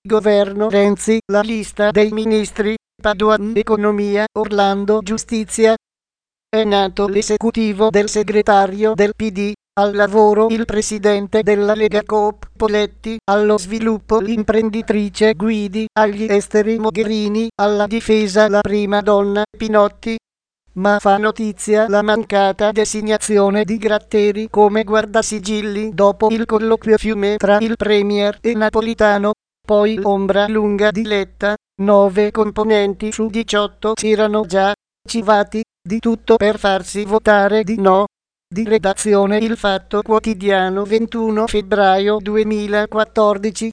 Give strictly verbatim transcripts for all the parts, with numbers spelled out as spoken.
Governo Renzi, la lista dei ministri, Padoan Economia, Orlando Giustizia. È nato l'esecutivo del segretario del P D, al lavoro il presidente della Lega Coop Poletti, allo sviluppo l'imprenditrice Guidi, agli esteri Mogherini, alla difesa la prima donna Pinotti. Ma fa notizia la mancata designazione di Gratteri come guardasigilli dopo il colloquio fiume tra il Premier e Napolitano. Poi l'ombra lunga di Letta, nove componenti su diciotto c'erano già civati, di tutto per farsi votare di no. Di redazione Il Fatto Quotidiano ventuno febbraio duemilaquattordici.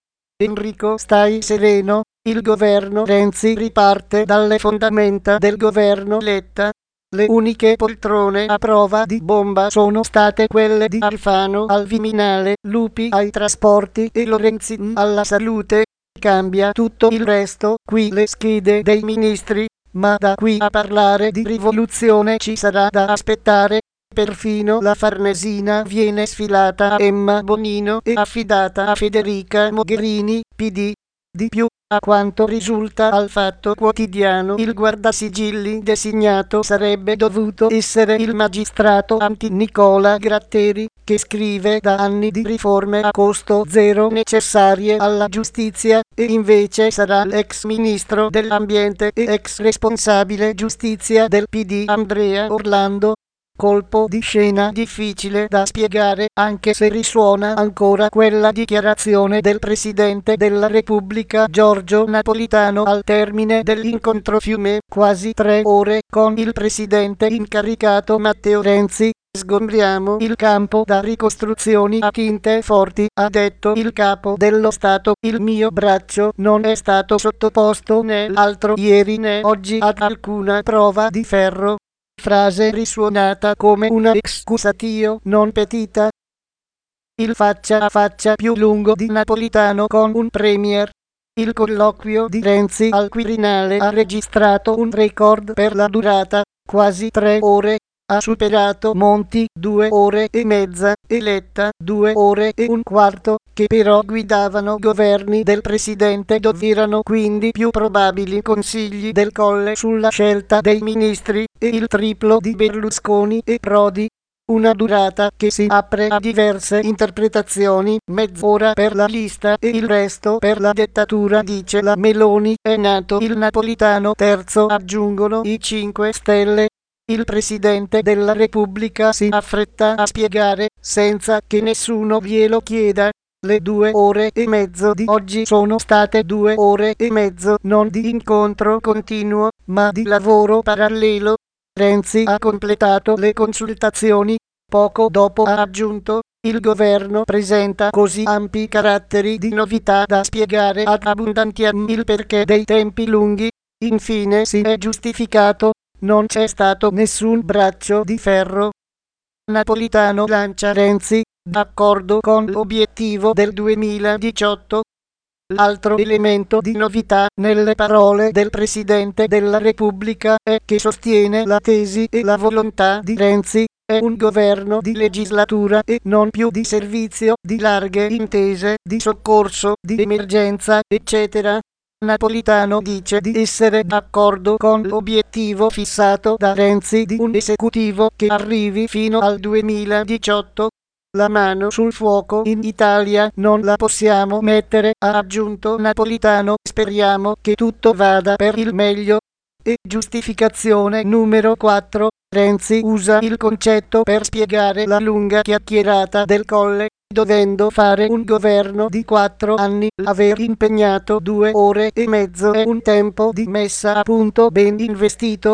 Enrico, stai sereno, il governo Renzi riparte dalle fondamenta del governo Letta. Le uniche poltrone a prova di bomba sono state quelle di Alfano al Viminale, Lupi ai trasporti e Lorenzin alla salute. Cambia tutto il resto, qui le schede dei ministri, ma da qui a parlare di rivoluzione ci sarà da aspettare. Perfino la Farnesina viene sfilata a Emma Bonino e affidata a Federica Mogherini, P D. Di più, a quanto risulta al Fatto Quotidiano, il guardasigilli designato sarebbe dovuto essere il magistrato anti Nicola Gratteri, che scrive da anni di riforme a costo zero necessarie alla giustizia, e invece sarà l'ex ministro dell'ambiente e ex responsabile giustizia del P D Andrea Orlando. Colpo di scena difficile da spiegare, anche se risuona ancora quella dichiarazione del Presidente della Repubblica Giorgio Napolitano al termine dell'incontro fiume, quasi tre ore, con il Presidente incaricato Matteo Renzi. Sgombriamo il campo da ricostruzioni a tinte forti, ha detto il capo dello Stato. Il mio braccio non è stato sottoposto né l'altro ieri né oggi ad alcuna prova di ferro. Frase risuonata come una excusatio non petita. Il faccia a faccia più lungo di Napolitano con un premier. Il colloquio di Renzi al Quirinale ha registrato un record per la durata, quasi tre ore. Ha superato Monti, due ore e mezza, e Letta, due ore e un quarto, che però guidavano governi del presidente dove erano quindi più probabili consigli del Colle sulla scelta dei ministri, e il triplo di Berlusconi e Prodi. Una durata che si apre a diverse interpretazioni, mezz'ora per la lista e il resto per la dettatura, dice la Meloni. È nato il Napolitano terzo, aggiungono i cinque Stelle. Il Presidente della Repubblica si affretta a spiegare, senza che nessuno glielo chieda. Le due ore e mezzo di oggi sono state due ore e mezzo non di incontro continuo, ma di lavoro parallelo. Renzi ha completato le consultazioni. Poco dopo ha aggiunto: il governo presenta così ampi caratteri di novità da spiegare ad abbondantiam il perché dei tempi lunghi. Infine si è giustificato: non c'è stato nessun braccio di ferro. Napolitano lancia Renzi, d'accordo con l'obiettivo del duemiladiciotto. L'altro elemento di novità nelle parole del Presidente della Repubblica è che sostiene la tesi e la volontà di Renzi è un governo di legislatura e non più di servizio, di larghe intese, di soccorso, di emergenza, eccetera. Napolitano dice di essere d'accordo con l'obiettivo fissato da Renzi di un esecutivo che arrivi fino al duemiladiciotto. La mano sul fuoco in Italia non la possiamo mettere, ha aggiunto Napolitano. Speriamo che tutto vada per il meglio. E giustificazione numero quattro. Renzi usa il concetto per spiegare la lunga chiacchierata del Colle. Dovendo fare un governo di quattro anni, aver impegnato due ore e mezzo è un tempo di messa a punto ben investito.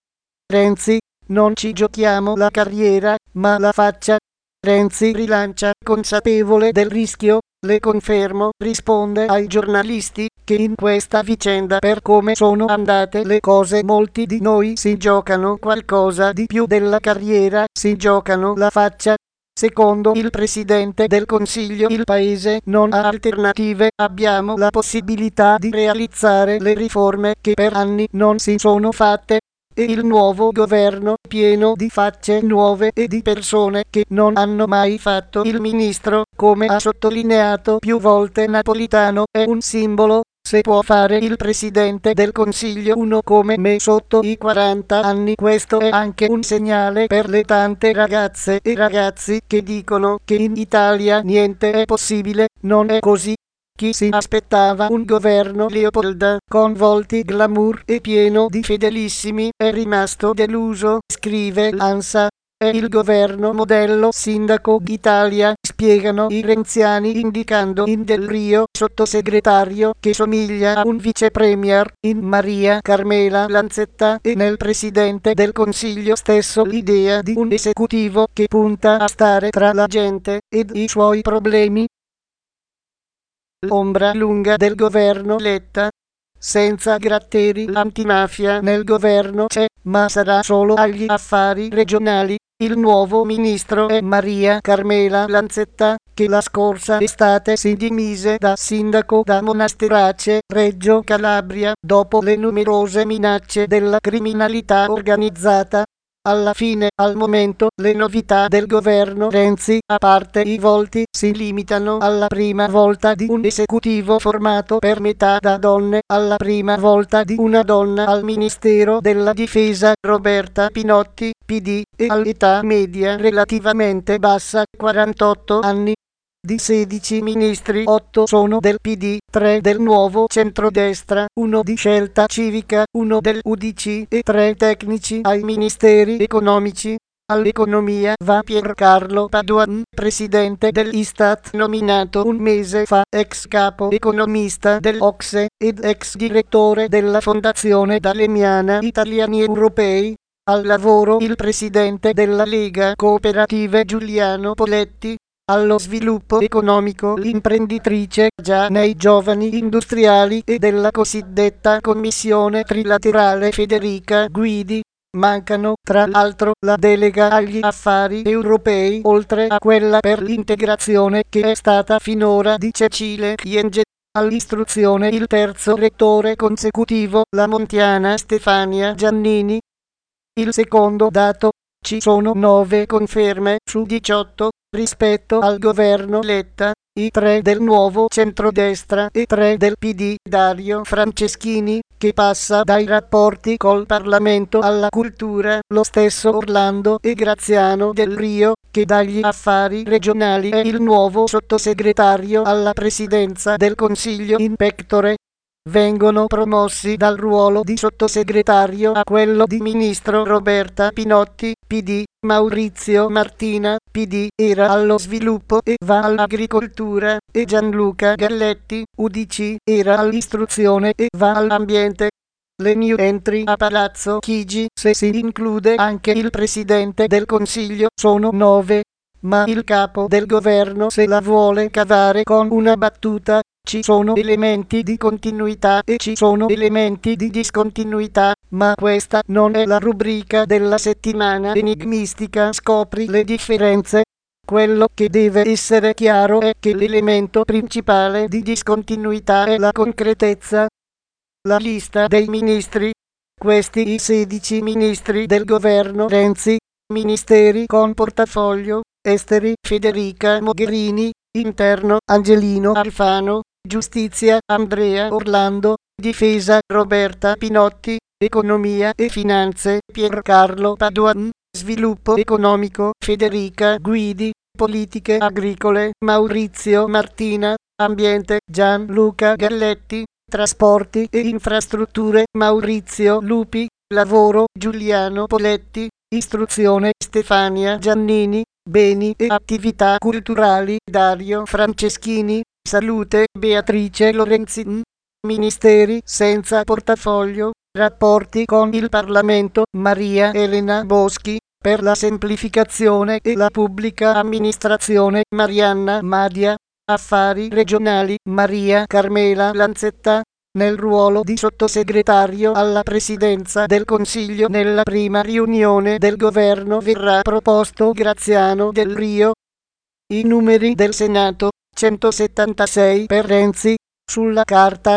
Renzi: non ci giochiamo la carriera, ma la faccia. Renzi rilancia, consapevole del rischio. Le confermo, risponde ai giornalisti, che in questa vicenda, per come sono andate le cose, molti di noi si giocano qualcosa di più della carriera, si giocano la faccia. Secondo il Presidente del Consiglio il Paese non ha alternative, abbiamo la possibilità di realizzare le riforme che per anni non si sono fatte. e il nuovo governo pieno di facce nuove e di persone che non hanno mai fatto il ministro, come ha sottolineato più volte Napolitano, è un simbolo. Se può fare il presidente del Consiglio uno come me sotto i quaranta anni, questo è anche un segnale per le tante ragazze e ragazzi che dicono che in Italia niente è possibile. Non è così. Chi si aspettava un governo Leopolda con volti glamour e pieno di fedelissimi è rimasto deluso, scrive l'ANSA. È il governo modello sindaco d'Italia, spiegano i renziani indicando in Del Rio, sottosegretario che somiglia a un vice premier, in Maria Carmela Lanzetta, e nel presidente del Consiglio stesso l'idea di un esecutivo che punta a stare tra la gente ed i suoi problemi. L'ombra lunga del governo Letta. Senza Gratteri l'antimafia nel governo c'è, ma sarà solo agli affari regionali. Il nuovo ministro è Maria Carmela Lanzetta, che la scorsa estate si dimise da sindaco da Monasterace, Reggio Calabria, dopo le numerose minacce della criminalità organizzata. Alla fine, al momento, le novità del governo Renzi, a parte i volti, si limitano alla prima volta di un esecutivo formato per metà da donne, alla prima volta di una donna al Ministero della Difesa, Roberta Pinotti, P D, e all'età media relativamente bassa, quarantotto anni. Di sedici ministri, otto sono del P D, tre del Nuovo Centrodestra, uno di Scelta Civica, uno del U D C e tre tecnici ai ministeri economici. All'economia va Piercarlo Padoan, presidente dell'Istat nominato un mese fa, ex capo economista dell'O C S E ed ex direttore della Fondazione Dalemiana Italiani Europei. Al lavoro il presidente della Lega Cooperative Giuliano Poletti. Allo sviluppo economico l'imprenditrice già nei giovani industriali e della cosiddetta commissione trilaterale Federica Guidi. Mancano tra l'altro la delega agli affari europei, oltre a quella per l'integrazione che è stata finora di Cecile Kyenge. All'istruzione il terzo rettore consecutivo, la montiana Stefania Giannini. Il secondo dato: ci sono nove conferme su diciotto rispetto al governo Letta, i tre del Nuovo Centrodestra e tre del P D. Dario Franceschini, che passa dai rapporti col Parlamento alla cultura, lo stesso Orlando e Graziano Del Rio, che dagli affari regionali è il nuovo sottosegretario alla presidenza del Consiglio in pectore. Vengono promossi dal ruolo di sottosegretario a quello di ministro Roberta Pinotti, P D, Maurizio Martina, P D, era allo sviluppo e va all'agricoltura, e Gianluca Galletti, U D C, era all'istruzione e va all'ambiente. Le new entry a Palazzo Chigi, se si include anche il presidente del Consiglio, sono nove. Ma il capo del governo se la vuole cavare con una battuta: ci sono elementi di continuità e ci sono elementi di discontinuità, ma questa non è la rubrica della settimana enigmistica Scopri le differenze. Quello che deve essere chiaro è che l'elemento principale di discontinuità è la concretezza. La lista dei ministri. Questi i sedici ministri del governo Renzi. Ministeri con portafoglio: Esteri Federica Mogherini, Interno Angelino Alfano, Giustizia Andrea Orlando, Difesa Roberta Pinotti, Economia e Finanze Piercarlo Padoan, Sviluppo economico Federica Guidi, Politiche agricole Maurizio Martina, Ambiente Gianluca Galletti, Trasporti e infrastrutture Maurizio Lupi, Lavoro Giuliano Poletti, Istruzione Stefania Giannini, Beni e attività culturali Dario Franceschini, Salute Beatrice Lorenzin. Ministeri senza portafoglio, rapporti con il Parlamento Maria Elena Boschi, per la semplificazione e la pubblica amministrazione Marianna Madia, affari regionali Maria Carmela Lanzetta. Nel ruolo di sottosegretario alla presidenza del Consiglio nella prima riunione del governo verrà proposto Graziano Del Rio. I numeri del Senato: centosettantasei per Renzi, sulla carta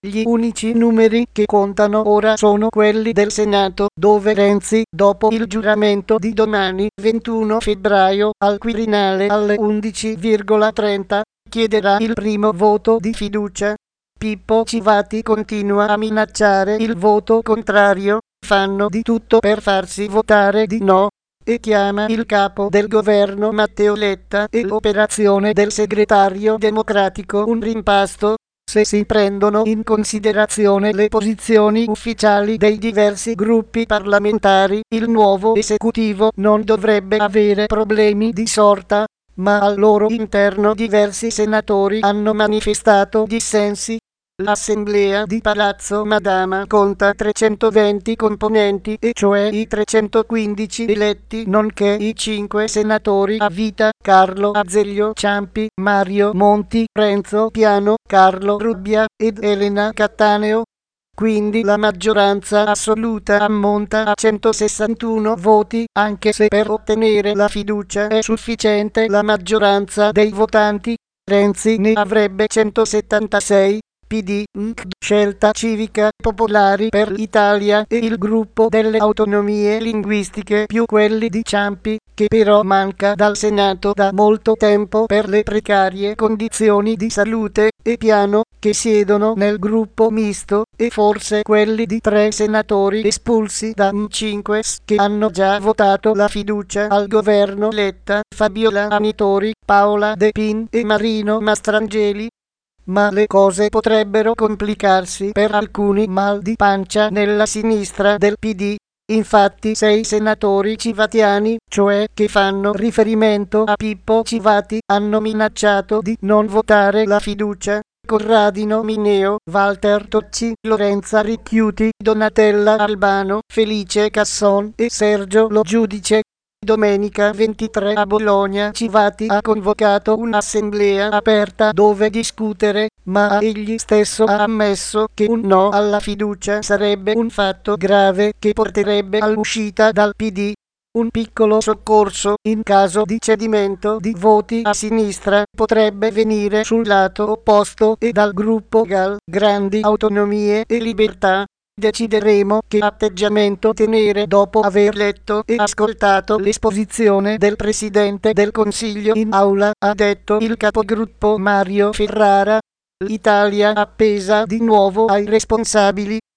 Gli unici numeri che contano ora sono quelli del Senato, dove Renzi, dopo il giuramento di domani, ventuno febbraio, al Quirinale alle undici e trenta, chiederà il primo voto di fiducia. Pippo Civati continua a minacciare il voto contrario, fanno di tutto per farsi votare di no, e chiama il capo del governo Matteo Letta e l'operazione del segretario democratico un rimpasto. Se si prendono in considerazione le posizioni ufficiali dei diversi gruppi parlamentari, il nuovo esecutivo non dovrebbe avere problemi di sorta, ma al loro interno diversi senatori hanno manifestato dissensi. L'Assemblea di Palazzo Madama conta trecentoventi componenti, e cioè i trecentoquindici eletti nonché i cinque senatori a vita: Carlo Azeglio Ciampi, Mario Monti, Renzo Piano, Carlo Rubbia ed Elena Cattaneo. Quindi la maggioranza assoluta ammonta a centosessantuno voti, anche se per ottenere la fiducia è sufficiente la maggioranza dei votanti. Renzi ne avrebbe centosettantasei. P D, N C D, Scelta Civica, Popolari per l'Italia e il gruppo delle autonomie linguistiche più quelli di Ciampi, che però manca dal Senato da molto tempo per le precarie condizioni di salute, e Piano, che siedono nel gruppo misto, e forse quelli di tre senatori espulsi da M cinque S che hanno già votato la fiducia al governo Letta: Fabiola Anitori, Paola De Pin e Marino Mastrangeli. Ma le cose potrebbero complicarsi per alcuni mal di pancia nella sinistra del P D. Infatti sei senatori civatiani, cioè che fanno riferimento a Pippo Civati, hanno minacciato di non votare la fiducia: Corradino Mineo, Walter Tocci, Lorenza Ricchiuti, Donatella Albano, Felice Casson e Sergio Lo Giudice. Domenica ventitré a Bologna Civati ha convocato un'assemblea aperta dove discutere, ma egli stesso ha ammesso che un no alla fiducia sarebbe un fatto grave che porterebbe all'uscita dal P D. Un piccolo soccorso in caso di cedimento di voti a sinistra potrebbe venire sul lato opposto e dal gruppo G A L, Grandi Autonomie e Libertà. Decideremo che atteggiamento tenere dopo aver letto e ascoltato l'esposizione del Presidente del Consiglio in aula, ha detto il capogruppo Mario Ferrara. L'Italia appesa di nuovo ai responsabili.